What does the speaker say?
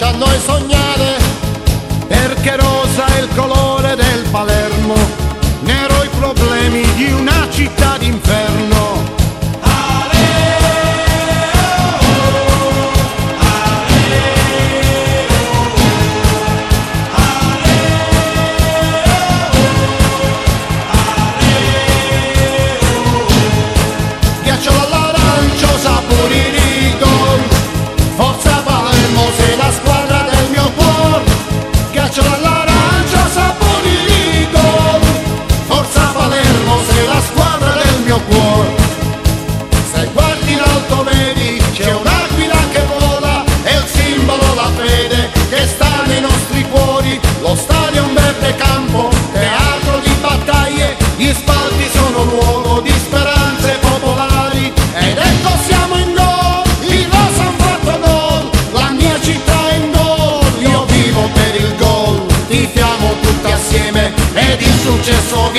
da noi sognare, perché rosa è il colore del Palermo, nero i problemi di una città d'inferno. Ghiaccio all'arancio, sapori Rigon, forza Palermo, sei la squadra del mio cuore. Ghiaccio all'arancio, sapori Rigon, forza Palermo, sei la squadra del mio cuore. Se guardi in alto vedi c'è un'aquila che vola, è il simbolo, la fede che sta nei nostri cuori. Lo stadio è un verde campo, teatro di battaglie, gli spalti sono luogo di speranze popolari. Ed ecco siamo in gol, i rosa han fatto gol, la mia città è in gol, io vivo per il gol. Tifiamo tutti assieme ed il successo